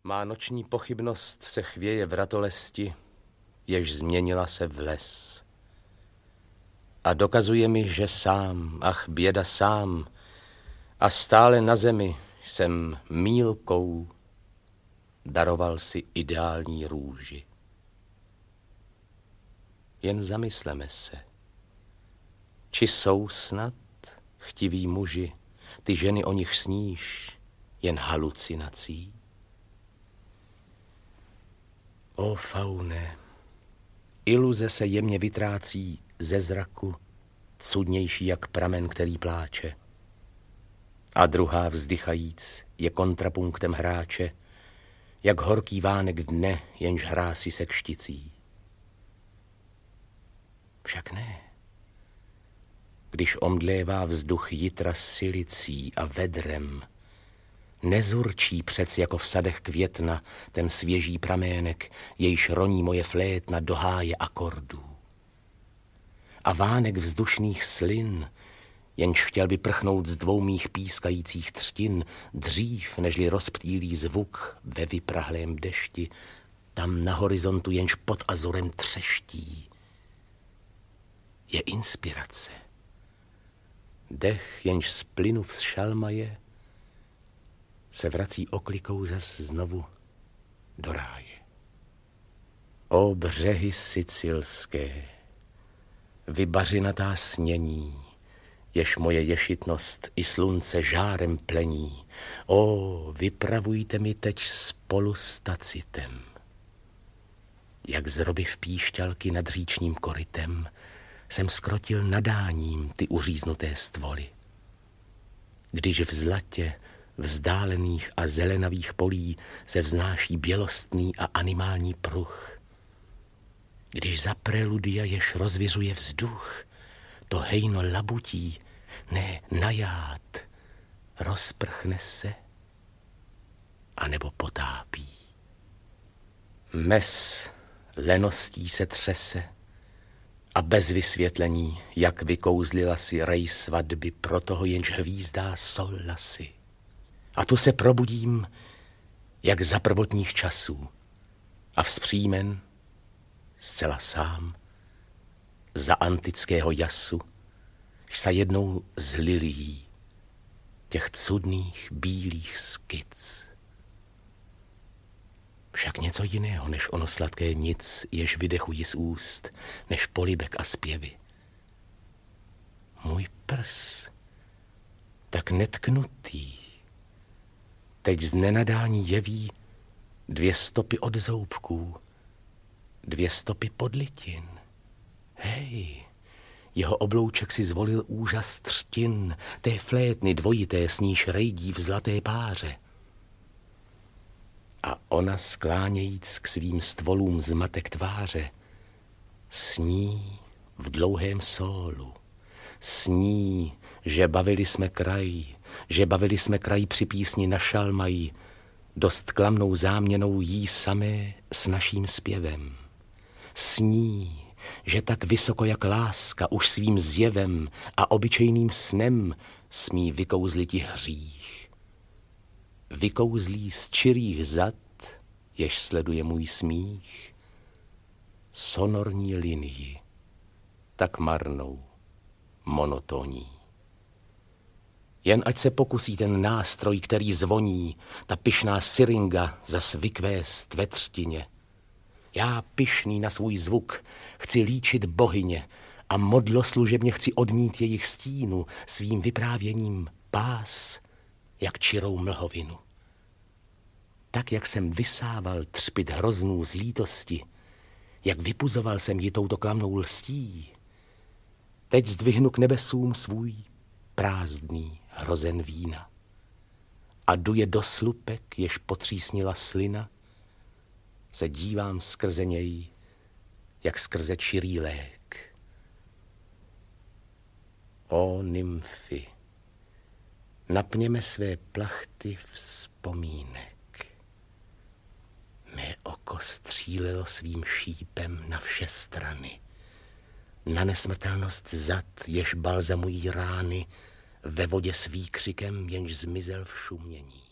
Má noční pochybnost se chvěje v ratolesti, jež změnila se v les. A dokazuje mi, že sám, ach běda sám, a stále na zemi jsem mílkou daroval si ideální růži. Jen zamysleme se, či jsou snad chtiví muži, ty ženy, o nich sníš, jen halucinací? O fauné, iluze se jemně vytrácí ze zraku, cudnější jak pramen, který pláče. A druhá vzdychajíc je kontrapunktem hráče, jak horký vánek dne, jenž hrá si se kšticí. Však ne. Když omdlévá vzduch jitra silicí a vedrem, nezurčí přec jako v sadech května ten svěží pramének, jejž roní moje flétna do háje akordů. A vánek vzdušných slin, jenž chtěl by prchnout z dvou mých pískajících třtin, dřív, nežli rozptýlí zvuk ve vyprahlém dešti, tam na horizontu, jenž pod azurem třeští, je inspirace. Dech, jenž z plynu vzšalmaje, se vrací oklikou zas znovu do ráje. O břehy sicilské, vybařinatá snění, jež moje ješitnost i slunce žárem plení, o, vypravujte mi teď spolu s Tacitem. Jak z roby v píšťalky nad říčním korytem jsem skrotil nadáním ty uříznuté stvoly. Když v zlatě vzdálených a zelenavých polí se vznáší bělostný a animální pruh, když za preludia, jež rozvěřuje vzduch, to hejno labutí, ne najád, rozprchne se, anebo potápí. Mes leností se třese a bez vysvětlení, jak vykouzlila si rej svatby pro toho, jenž hvízdá sollasy. A tu se probudím, jak za prvotních časů, a vzpřímen, zcela sám, za antického jasu, sa jednou z lilií, těch cudných bílých skic. Však něco jiného, než ono sladké nic, jež vydechují z úst, než polibek a zpěvy. Můj prs, tak netknutý, teď z nenadání jeví 2 stopy od zoubků, 2 stopy podlitin. Hej, jeho oblouček si zvolil úžas třtin, té flétny dvojité, s níž rejdí v zlaté páře. A ona, sklánějíc k svým stvolům zmatek tváře, sní v dlouhém sólu, sní, že bavili jsme kraj při písni na šalmaji, dost klamnou záměnou jí samé s naším zpěvem. Sní, že tak vysoko jak láska už svým zjevem a obyčejným snem smí vykouzliti hřích. Vykouzlí z čirých zad, jež sleduje můj smích, sonorní linii, tak marnou, monotónní. Jen ať se pokusí ten nástroj, který zvoní, ta pyšná syringa zas vykvést ve třtině. Já pyšný na svůj zvuk chci líčit bohyně a modloslužebně chci odnít jejich stínu svým vyprávěním pás, jak čirou mlhovinu. Tak, jak jsem vysával třpit hroznů z lítosti, jak vypuzoval jsem ji touto klamnou lstí, teď zdvihnu k nebesům svůj prázdný hrozen vína a duje do slupek, jež potřísnila slina, se dívám skrze něj, jak skrze čirý lék. O nymfy, napněme své plachty vzpomínek. Mé oko střílelo svým šípem na vše strany, na nesmrtelnost zad, jež balzamují rány, ve vodě s výkřikem, jenž zmizel v šumění.